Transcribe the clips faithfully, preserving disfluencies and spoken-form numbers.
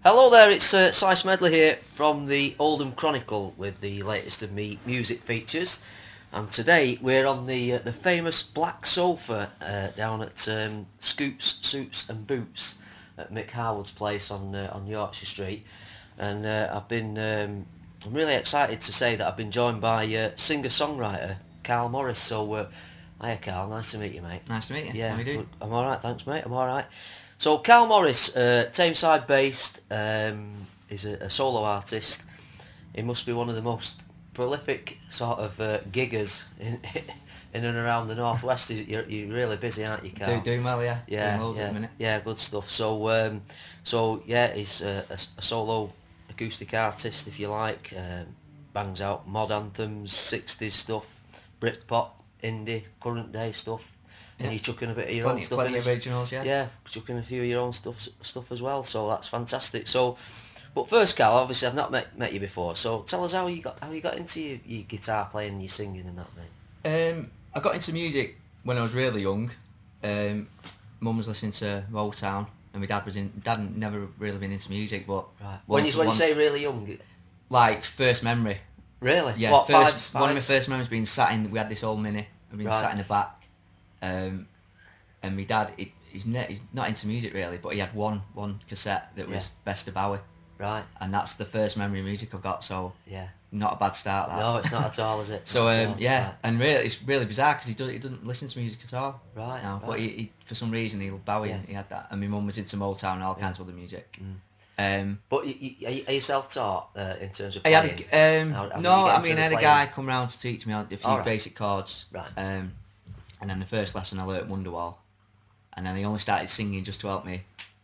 Hello there, it's uh, Si Smedley here from the Oldham Chronicle with the latest of me music features. And today we're on the uh, the famous black sofa uh, down at um, Scoops, Suits and Boots at Mick Harwood's place on uh, on Yorkshire Street. And uh, I've been um, I'm really excited to say that I've been joined by uh, singer-songwriter Carl Morris. So, uh, hiya Carl, nice to meet you, mate. Nice to meet you. Yeah, How are you doing? good. I'm all right, thanks, mate. I'm all right. So Carl Morris, uh, Tameside based, um, is a, a solo artist. He must be one of the most prolific sort of uh, giggers in in and around the northwest. You're, you're really busy, aren't you, Carl? Do, doing well, yeah. Yeah, Doing loads yeah, at the minute. yeah, good stuff. So, um, so yeah, he's a, a, a solo acoustic artist, if you like. Um, bangs out mod anthems, sixties stuff, Britpop, indie, current day stuff. And Yeah. you're chucking a bit of your Plenty, own stuff plenty in of it. originals, yeah. Yeah, chucking a few of your own stuff stuff as well. So that's fantastic. So, but first, Carl, obviously I've not met met you before. So tell us how you got how you got into your, your guitar playing and your singing and that, mate. Um, I got into music when I was really young. Um, Mum was listening to Motown, and my dad was in. Dad had never really been into music, but Right. When you once- when you one- say really young, like first memory, really? yeah. What, first, five, one of my fives? first memories being sat in. We had this old Mini. I've been Right. sat in the back, um, and my dad. He, he's, ne- he's not into music really, but he had one one cassette that was Yeah. Best of Bowie, Right. and that's the first memory of music I've got. So Yeah. not a bad start. That. No, it's not at all, is it? So Not at um, all. yeah, and really, it's really bizarre because he, do, he doesn't listen to music at all. Right. Right. Now, right. but he, he, for some reason, he Bowie. Yeah. He had that, and my mum was into Motown and all kinds of other music. Mm. Um, But you, you, are you- are you self-taught uh, in terms of I playing? had a, um, How- how did no, you get I into mean, the I had a playing? guy come round to teach me a few All right. basic chords. Right. Um, and then the first lesson I learnt Wonderwall, and then he only started singing just to help me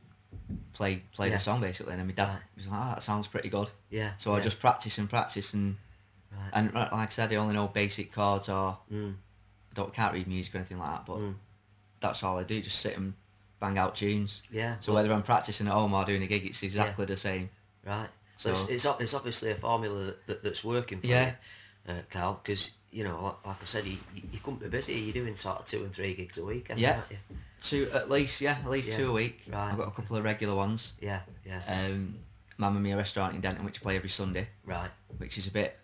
play play Yeah. the song basically. And then my dad Right. was like, "Oh, that sounds pretty good." Yeah. So yeah. I just practice and practice, and Right. and like I said, I only know basic chords, or Mm. I don't can't read music or anything like that, but. Mm. That's all I do, just sit and bang out tunes. Yeah. So well, whether I'm practicing at home or doing a gig, it's exactly the same. Right. So, So- it's, it's ob- it's obviously a formula that, that, that's working for Yeah. you, uh, Carl, because, you know, like, like I said, you, you you couldn't be busy. You're doing sort of two and three gigs a week, aren't Yeah. you? Two at least, yeah, at least Yeah. two a week. Right. I've got a couple of regular ones. Yeah, yeah, Um, Mamma Mia restaurant in Denton, which I play every Sunday, right. which is a bit,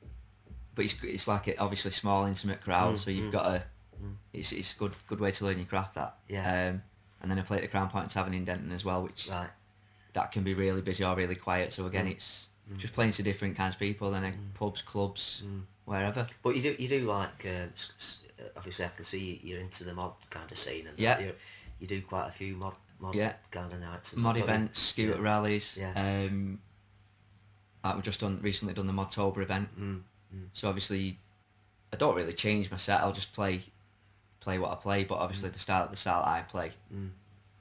but it's it's like a obviously small, intimate crowd, Mm, so you've mm, got a, mm. it's it's a good good way to learn your craft. That. Yeah. Um, and then I play at the Crown Point Tavern in Denton as well, which Right. that can be really busy or really quiet. So again, Mm. it's Mm. just playing to different kinds of people, then uh, pubs, clubs, Mm. wherever. But you do you do like uh, s- s- uh, obviously I can see you're into the mod kind of scene and Yeah. you you do quite a few mod mod Yeah. kind of nights. and Mod that, don't you? events, scooter Yeah. rallies. Yeah. Um, like we've just done recently done the Modtober event. Mm. Mm. So obviously, I don't really change my set. I'll just play, play what I play. But obviously, the style, the style I play. Mm.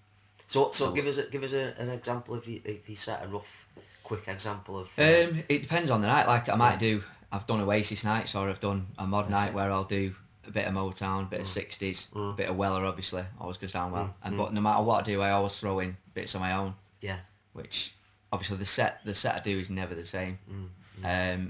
So so So- give us a, give us a, an example if you if you set a rough quick example of. uh, Um, it depends on the night. Like I might do. I've done Oasis nights, or I've done a mod I night see. where I'll do a bit of Motown, a bit of Mm. sixties, Mm. a bit of Weller. Obviously, always goes down well. Mm. And Mm. but no matter what I do, I always throw in bits of my own. Yeah. Which obviously the set the set I do is never the same. Mm. Um,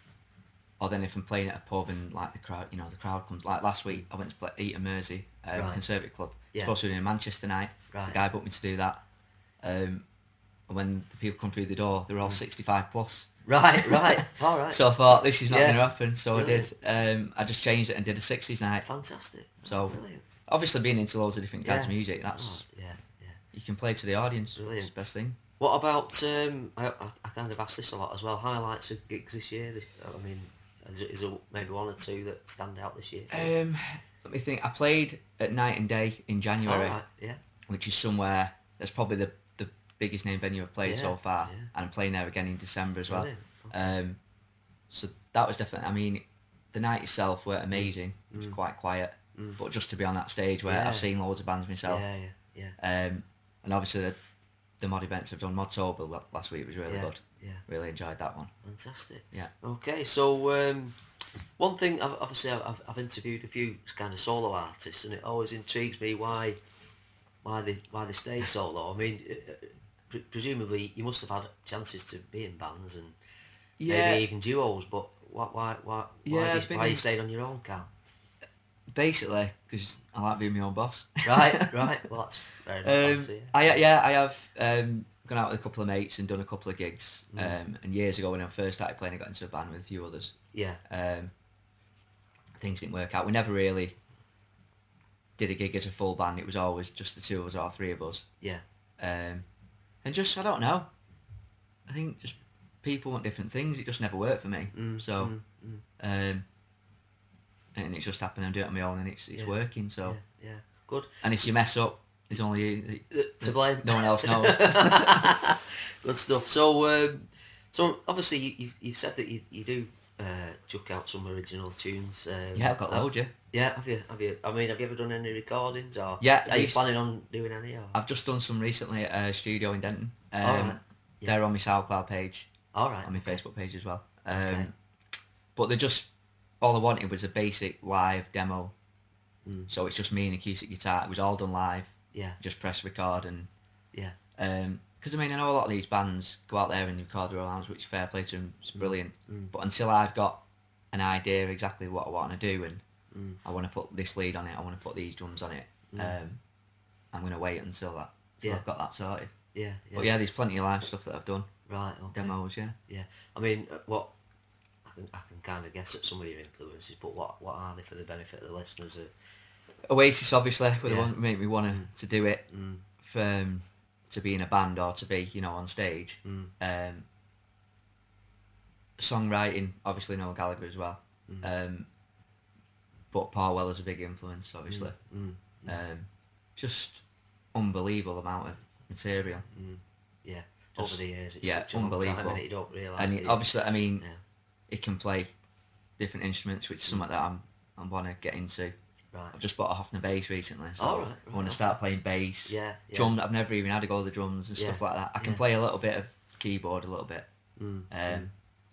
or then if I'm playing at a pub and like the crowd, you know, the crowd comes. Like last week, I went to play Eton Mersey, um, Right. Conservative Club. Yeah. Supposed to be in Manchester night. Right. The guy booked me to do that. Um, and when the people come through the door, they're all sixty-five plus. Right. Right. All right. So I thought this is not Yeah. going to happen. So Brilliant. I did. Um, I just changed it and did a sixties night. Fantastic. So Brilliant. obviously being into loads of different kinds of Yeah. music, that's Oh, yeah. Yeah. you can play to the audience. Brilliant. It's the best thing. What about? Um, I, I I kind of asked this a lot as well. Highlights of gigs this year. This- I mean, is, there- is there maybe one or two that stand out this year? for you? Um, let me think. I played at Night and Day in All January. right. Yeah. Which is somewhere that's probably the, the biggest name venue I've played Yeah, so far, yeah. and I'm playing there again in December as well. Brilliant. Um, so that was definitely. I mean, the night itself were amazing. It was Mm. quite quiet, Mm. but just to be on that stage where Yeah. I've seen loads of bands myself, Yeah. Yeah. Yeah. um, and obviously the, the mod events I've done. Modtober la- last week was really Yeah. good. Yeah. Really enjoyed that one. Fantastic. Yeah. Okay, so um, one thing, I've- obviously, I've, I've interviewed a few kind of solo artists, and it always intrigues me why, why they why they stay solo. I mean, uh, uh, pre- presumably you must have had chances to be in bands and maybe even duos, but why why why Yeah, why, I've did you, been why you in- stayed on your own, Carl? Basically, because I like being my own boss. Right, right. Well, that's fair enough. Um, I'd say, yeah. I yeah, I have um, gone out with a couple of mates and done a couple of gigs. Mm. Um, and years ago when I first started playing, I got into a band with a few others. Yeah. Um, things didn't work out. We never really did a gig as a full band. It was always just the two of us or three of us. Yeah. Um, and just, I don't know. I think just people want different things. It just never worked for me. Mm, so, mm, mm. um, and it's just happened. I'm doing it on my own, and it's it's Yeah. working. So, Yeah, yeah. Good. and if you mess up, there's only you. Uh, to blame. No one else knows. Good stuff. So, um, so obviously you, you, you said that you, you do uh, chuck out some original tunes. Um, Yeah, I've got have- loads. Yeah, Yeah, have you? Have you? I mean, have you ever done any recordings or? Yeah, Are I you used- planning on doing any? Or? I've just done some recently at a studio in Denton. Um, All right. Yeah. They're on my SoundCloud page, All right. on my okay. Facebook page as well. Um, Okay. But they're just all I wanted was a basic live demo. Mm. So it's just me and acoustic guitar. It was all done live. Yeah. Just press record and Yeah. um 'cause I mean I know a lot of these bands go out there and record their own albums, which is fair play to them. It's brilliant. Mm. But until I've got an idea of exactly what I want to do and Mm. I want to put this lead on it, I want to put these drums on it. Mm. Um, I'm gonna wait until that. Until Yeah. I've got that sorted. Yeah. Yeah. But yeah, there's plenty of live stuff that I've done. Right. Okay. Demos, yeah. Yeah. I mean, uh, what I can I can kind of guess at some of your influences, but what what are they for the benefit of the listeners? Uh, Oasis obviously were the Yeah. one that made me want to, Mm. to do it. mm, For, um, to be in a band or to be, you know, on stage. mm, Um, songwriting, obviously Noel Gallagher as well. mm, Um, but Paul Weller's a big influence, obviously. mm, mm, Um, just unbelievable amount of material. mm. Yeah. Just- Over the years, it's yeah, such a long time, unbelievable. and you don't realise. And do he- you? obviously, I mean, Yeah. he can play different instruments, which is something that I'm I want to get into. Right. I've just bought a Hofner bass recently, so Oh, right, I right, want to okay. start playing bass. Yeah. Yeah. Drum, I've never even had to go to the drums and stuff Yeah, like that. I can yeah. play a little bit of keyboard, a little bit. Mm, Um, mm.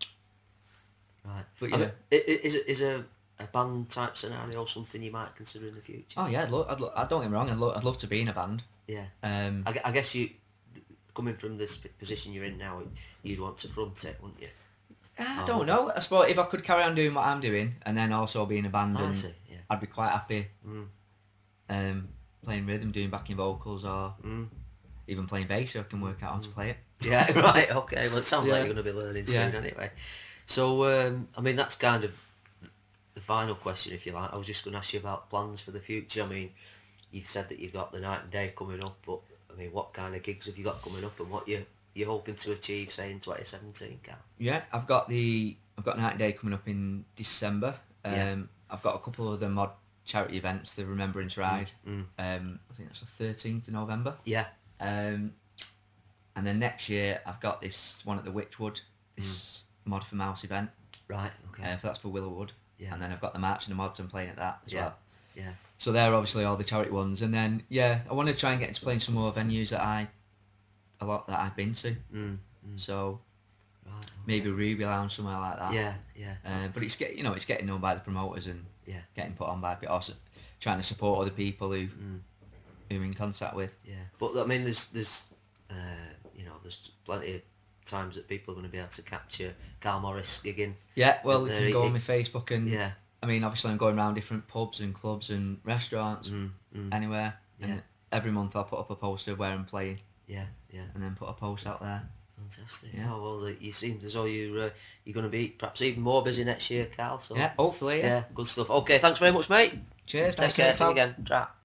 Right. but I yeah. mean, i- i- is it is a a band type scenario something you might consider in the future? Oh yeah, I'd love, I'd lo- I don't get me wrong, I'd, lo- I'd love to be in a band. Yeah. Um, I, gu- I guess you, coming from this p- position you're in now, you'd want to front it, wouldn't you? I Oh, don't okay. know. I suppose if I could carry on doing what I'm doing and then also be in a band, I and see. Yeah. I'd be quite happy Mm, um, playing rhythm, doing backing vocals, or mm. even playing bass, so I can work out how to Mm. play it. Yeah. Right. Okay. Well, it sounds like Yeah. you're going to be learning Yeah. soon anyway. So, um, I mean, that's kind of the final question, if you like. I was just going to ask you about plans for the future. I mean, you said that you've got the night and day coming up, but I mean, what kind of gigs have you got coming up, and what you you're hoping to achieve, say, in twenty seventeen, Cal? Yeah, I've got the I've got Night and Day coming up in December. Um, Yeah. I've got a couple of the mod charity events, the Remembrance Ride. Mm. Um, I think that's the thirteenth of November. Yeah. Um, and then next year I've got this one at the Witchwood, this Mod for Mouse event. Right. Okay. Uh, so that's for Willowwood. Yeah. And then I've got the March and the Mods I'm playing at that as Yeah. well. Yeah. So they're obviously all the charity ones. And then, yeah, I want to try and get into playing some more venues that I, a lot that I've been to. Mm. Mm. So Right. Okay. maybe Ruby Lounge, somewhere like that. Yeah. Yeah. Uh, but it's get you know it's getting known by the promoters and Yeah. getting put on by, but also trying to support other people who Mm. who I'm in contact with. Yeah. But I mean, there's there's uh, you know there's plenty of times that people are going to be able to capture Carl Morris gigging. Yeah, well, And you there can go it- on my Facebook and Yeah. I mean, obviously I'm going around different pubs and clubs and restaurants Mm. Mm. anywhere, and Yeah. every month I'll put up a poster of where I'm playing Yeah. Yeah. and then put a post out there. Fantastic. Yeah. Oh well, you seem as though you're uh, you're going to be perhaps even more busy next year, Carl. So Yeah, hopefully. Yeah. yeah, good stuff. Okay, thanks very much, mate. Cheers. Take thanks care. for See you your time. again. Ta.